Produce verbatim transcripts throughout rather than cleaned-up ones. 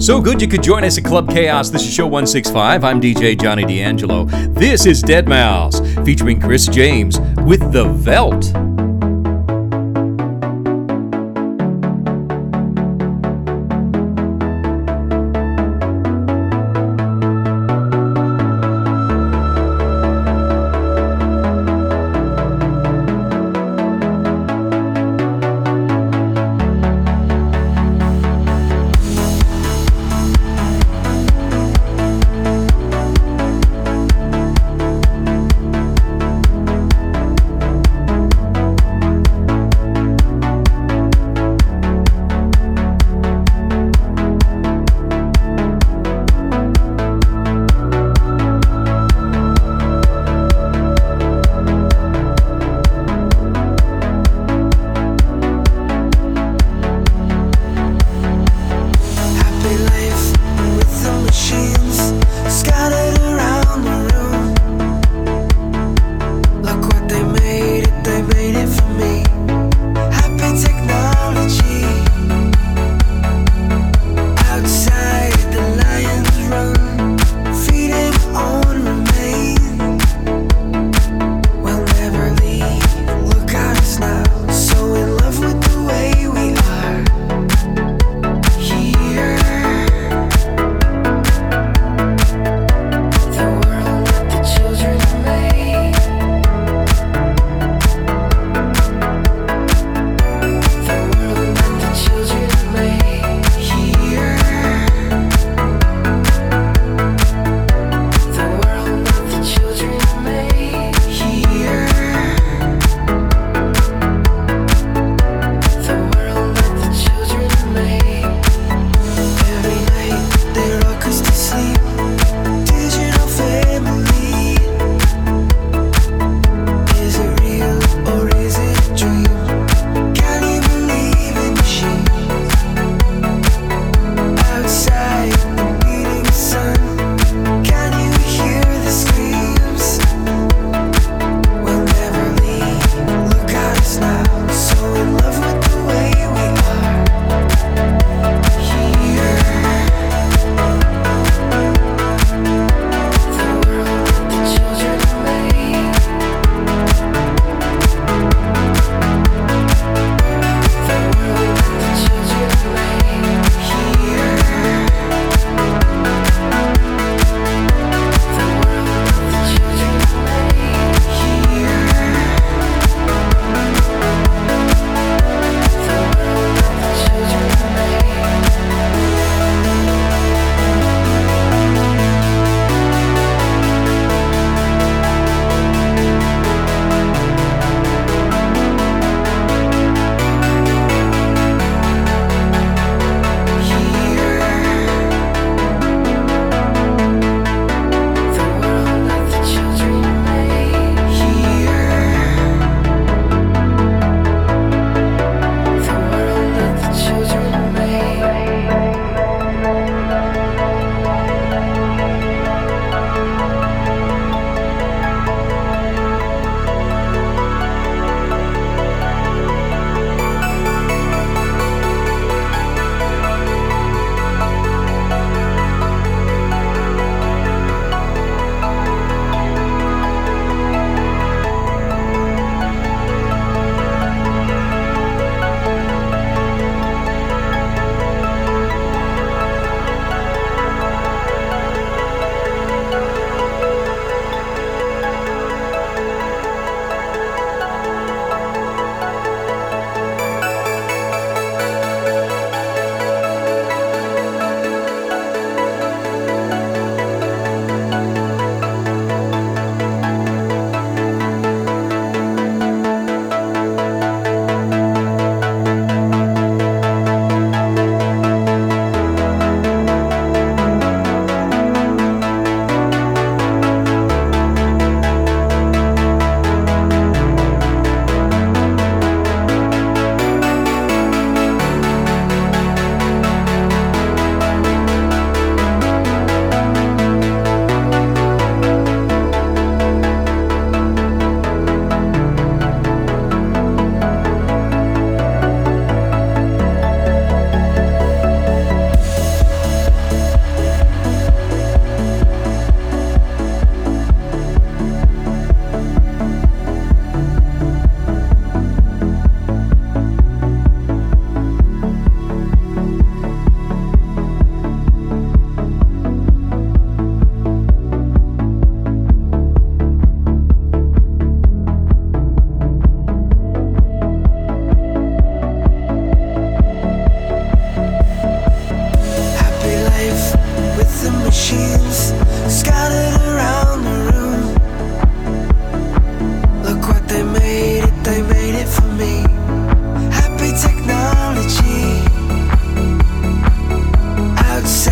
So good you could join us at Club Chaos. This is Show one sixty-five. I'm D J Johnny D'Angelo. This is Deadmau5, featuring Chris James with The Velt.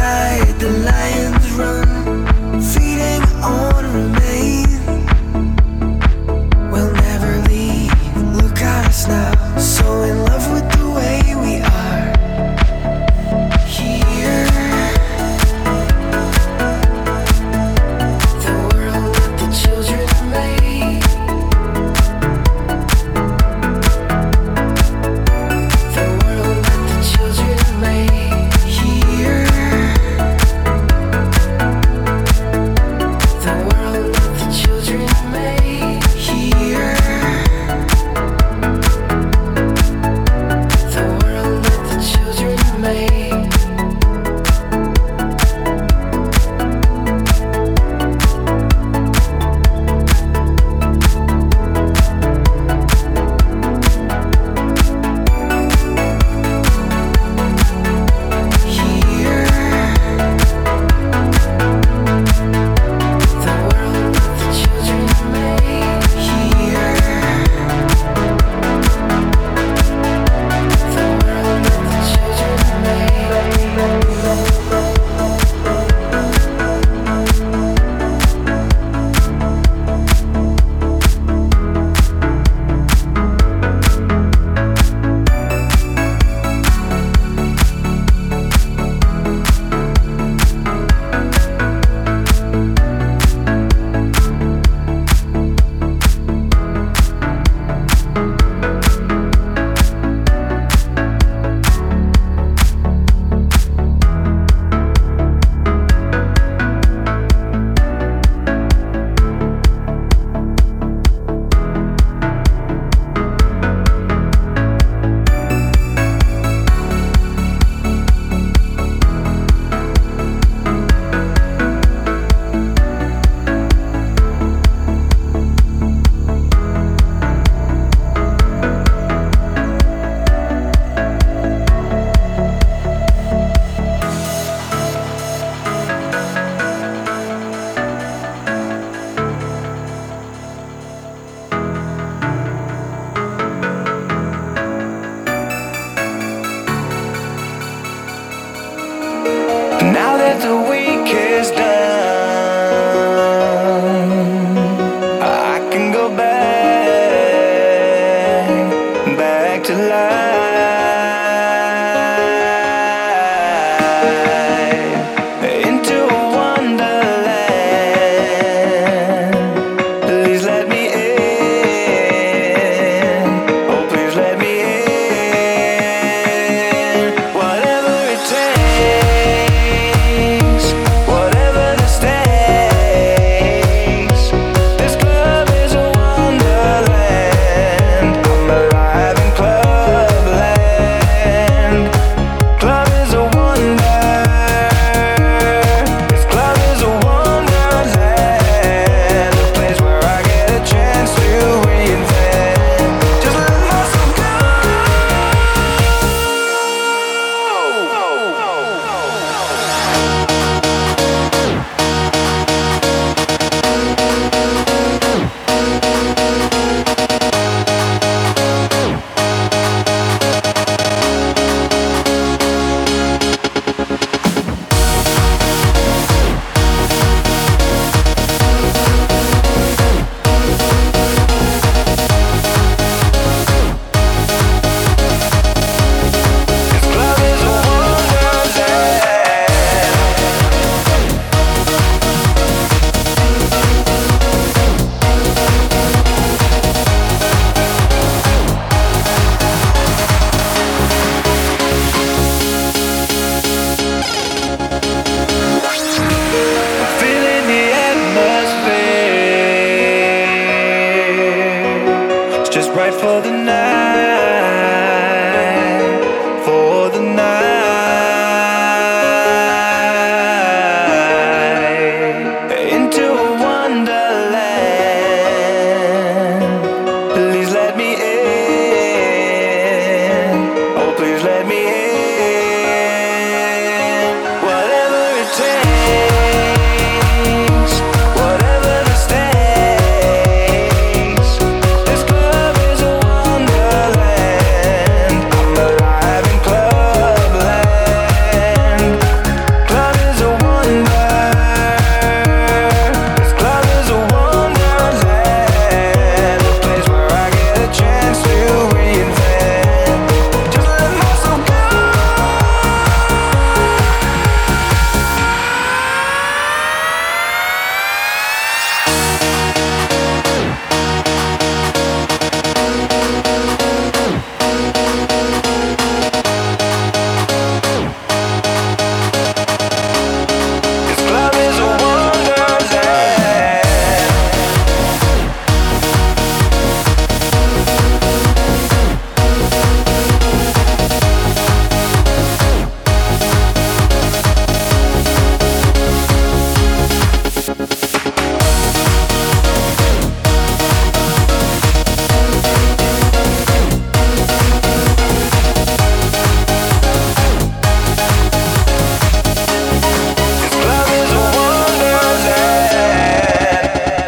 guide, the lions run, feeding on remain. We'll never leave, look at us now, so in love with the way we are here. The world that the children made. The world that the children made here. The world that the children made here. The world that the children made. Here. The world that the children made. Here. The world that the children Now that the week is done, I can go back, back to life, into a wonderland. Please let me in, oh please let me in. Whatever it takes, whatever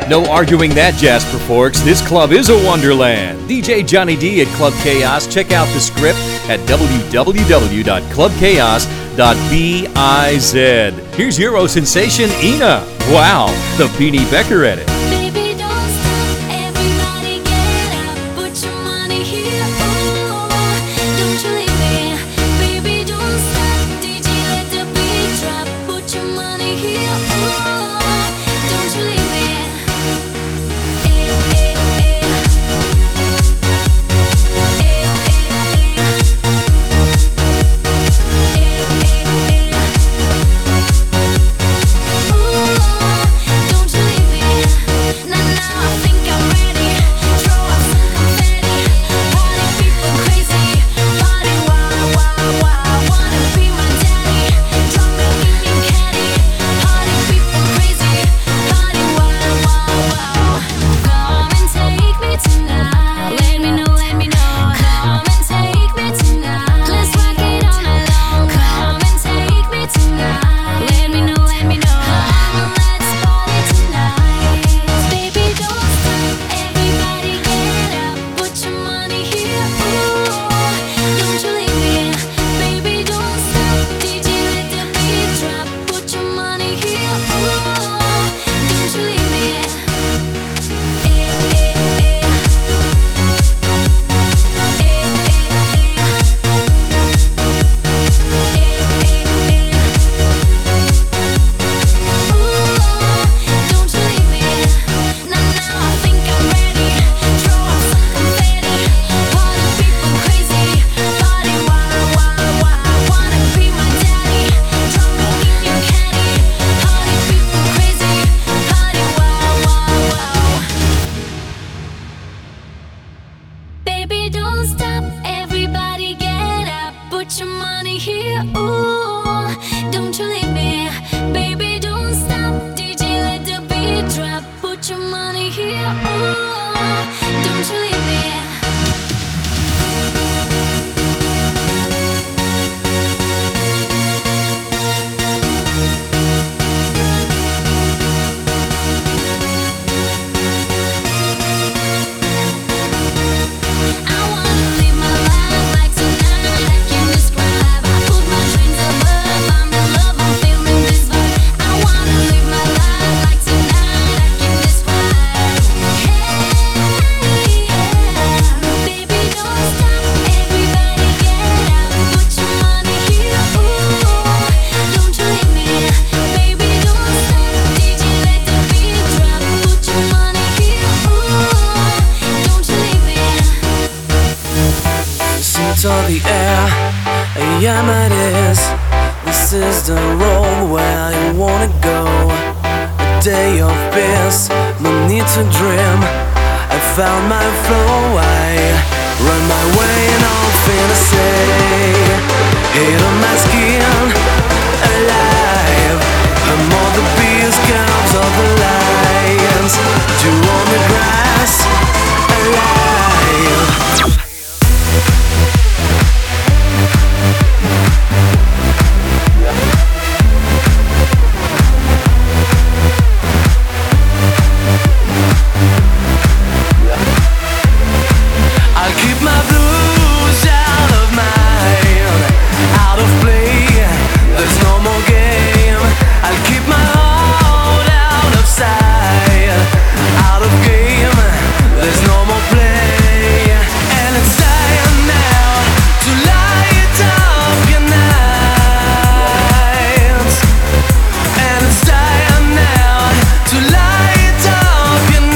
No arguing that, Jasper Forks. This club is a wonderland. D J Johnny D at Club Chaos. Check out the script at w w w dot club chaos dot biz. Here's Euro sensation Ina. Wow, the Beanie Becker edit. Baby, don't stop. Everybody get up. Put your money here. Ooh, don't you leave me. Baby, don't stop. D J, let the beat drop. Put your money here. Ooh, don't you leave me. Eh, eh, eh. Eh, eh, eh. Don't you leave me. Now, now I think I'm ready. Throw up some confetti. Party people crazy. Party wild, wild, wild. Wanna be my daddy. Drop me in your caddy. Party people crazy. Party wild, wild, wild. Come and take me tonight. Let me know, let me know. Come and take me tonight. Let's rock it all night long. Come and take me tonight. Let me know, let me know. Come on, let's party tonight. Baby, don't stop. Everybody get up. Put your money here. Ooh, don't you leave me. Baby, don't stop. D J, let the beat drop. Put your money here. Ooh, don't you leave me. Eh, eh, eh. Eh, eh, eh. Ooh, don't you leave me. Now, now I think I'm ready. Throw up some confetti. Party people crazy. Party wild, wild, wild. Wanna be my daddy. Drop me in your caddy. Party people crazy. Party wild, wild, wild. Baby, don't stop. Everybody get up. Put your money here. Ooh, don't you leave me. Baby, don't stop. D J, let the beat drop. Put your money here. Ooh, don't you leave me. I wanna live my life like tonight. I can't describe. I put my dreams above. I'm in love. I'm feeling this vibe. I wanna live my life like tonight. I can't describe. Hey, yeah. Baby, don't stop. Everybody get up. Put your money here. Ooh, don't you leave me. Baby, don't stop. D J, let the beat drop. Put your money here. Ooh, don't you leave me. Seat of the air, yeah, it is. This is the road where you wanna go. A day of peace, no need to dream. I found my flow, I run my way in all fantasy. Hit on my skin, alive. I'm all the beast comes of the lions. You on the grass, alive. I'll keep my blues out of mind, out of play. There's no more game. I'll keep my heart out of sight, out of game. There's no more play. And it's time now to light up your nights. And it's time now to light up your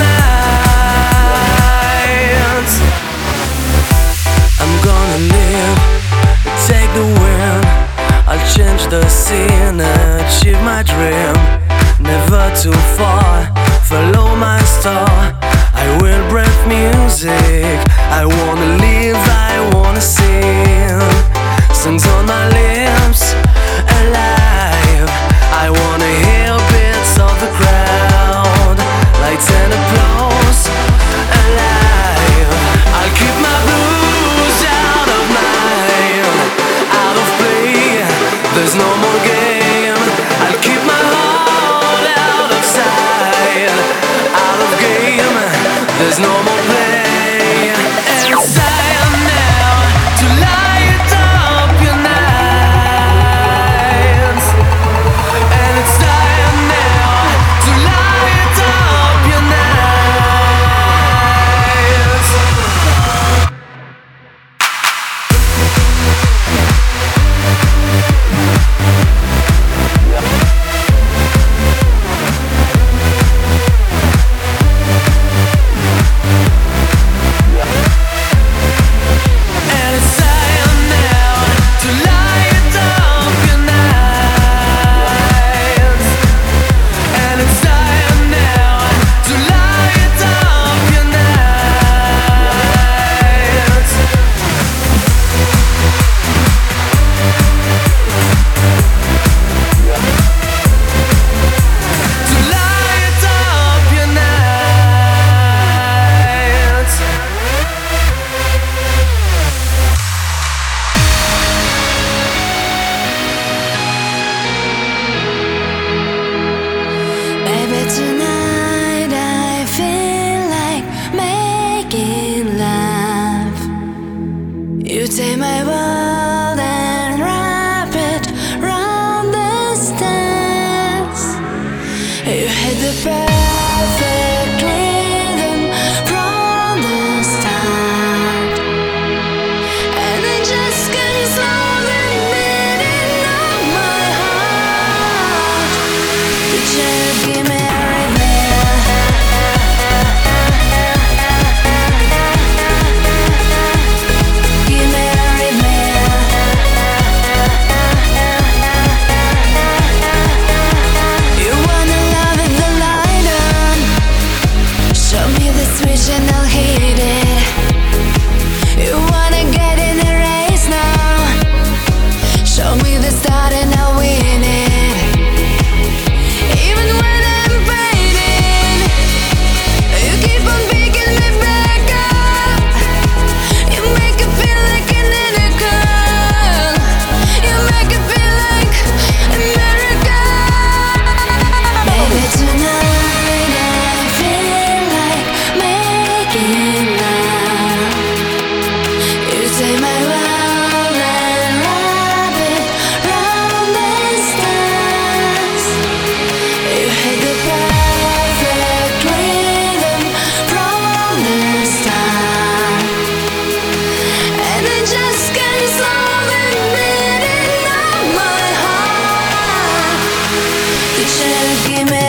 nights. I'm gonna live, take the win. I'll change the scene, achieve my dream. Never too far, follow my star. I will breathe music. I wanna live, I wanna sing. Songs on my lips, alive. I wanna hear bits of the crowd, lights and applause, alive. I'll keep my blues out of mind, out of play. There's no more game. I'll keep my heart out of sight, out of the perfect rhythm from the start, and I just can't stop the beating of my heart. Did you give me a and I'll hit it. You wanna get in the race now? Show me the start and I'll win it. Even when I'm fading, you keep on picking me back up. You make it feel like an inner girl. You make it feel like America. Maybe tonight I feel like making love. You take my world and wrap it round the stars. You hit the perfect rhythm from the start, and I just can't stop the beating of my heart. Did you give me a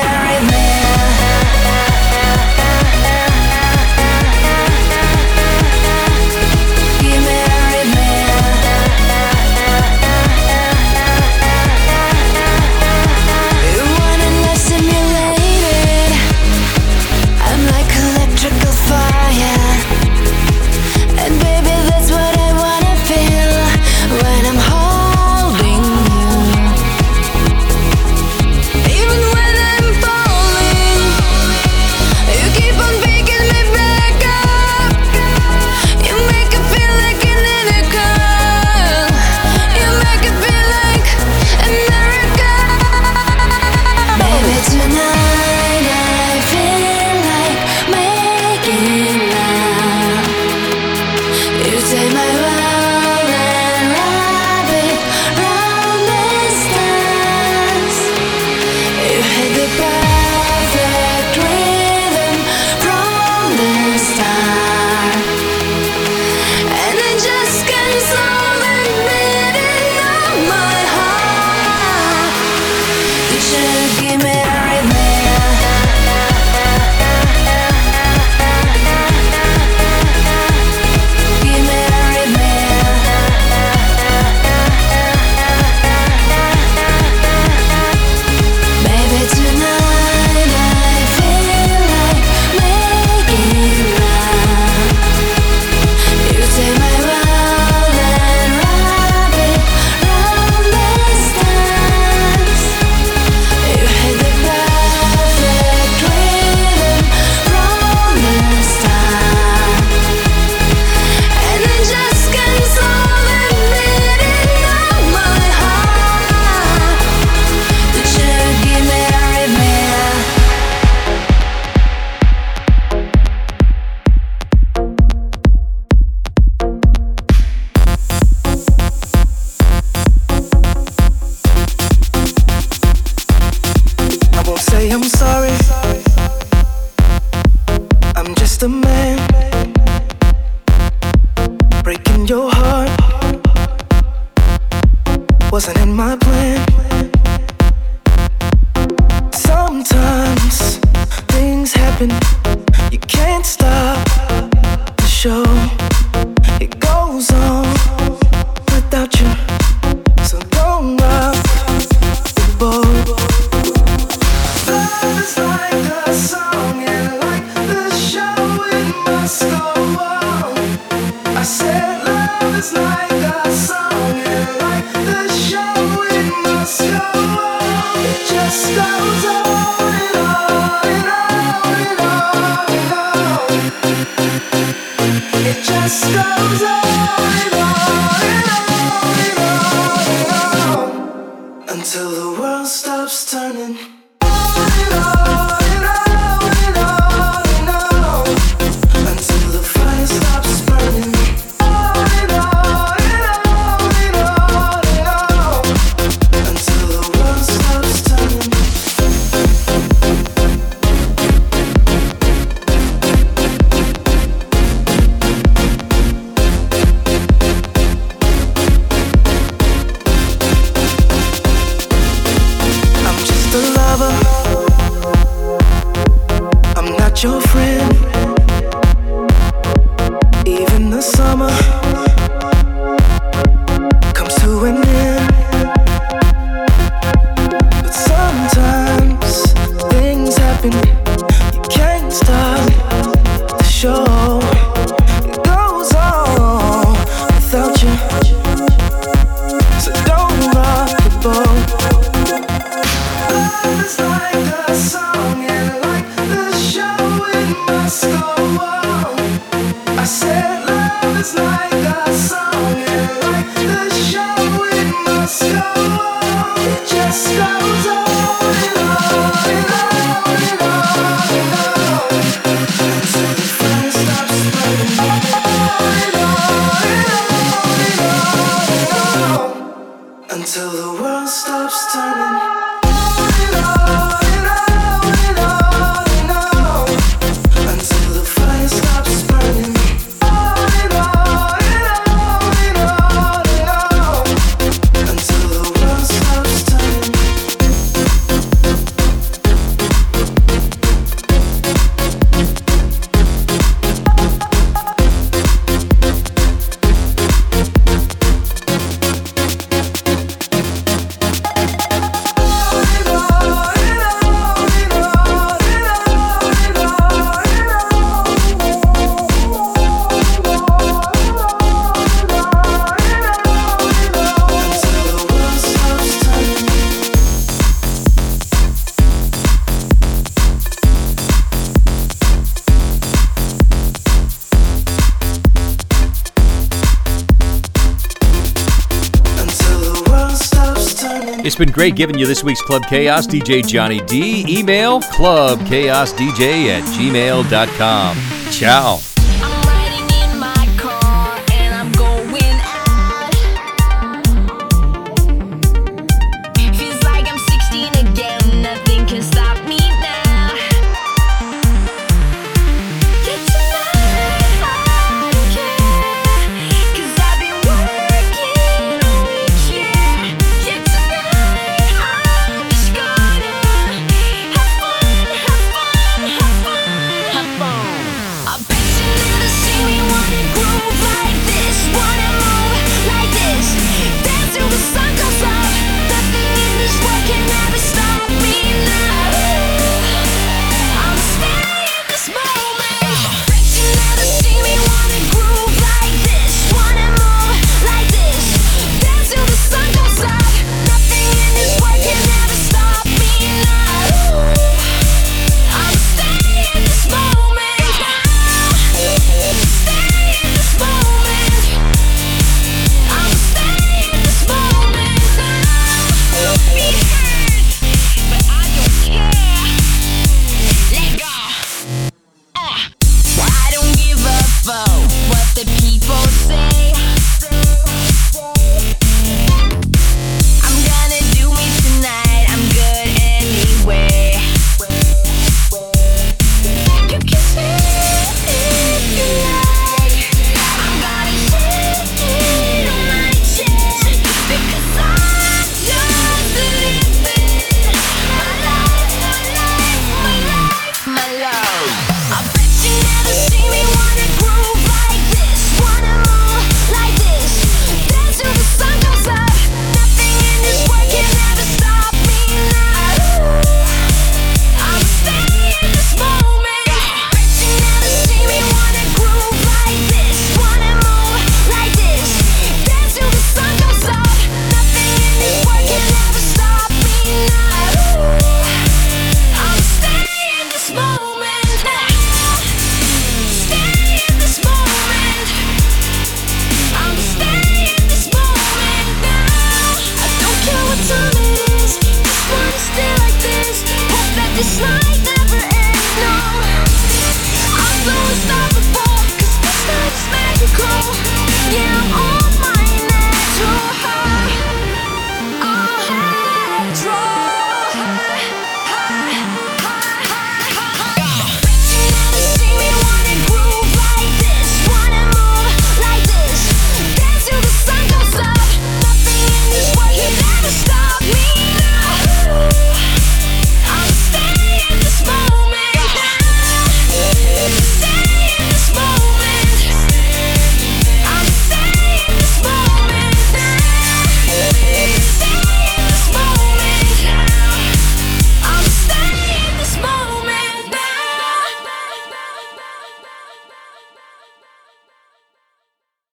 until the world stops turning. not your friend. Even the summer comes to an end. But sometimes things happen, you can't stop the show. It goes on without you, so don't rock the boat. It's like a song and like the show, it must go on. I said love is like a song and like the show, it must go on. It just goes on and on and on and on and on until the fire stops burning. On and on and on and on and on until the world stops turning. It's been great giving you this week's Club Chaos. D J Johnny D. Email club chaos d j at gmail dot com. Ciao.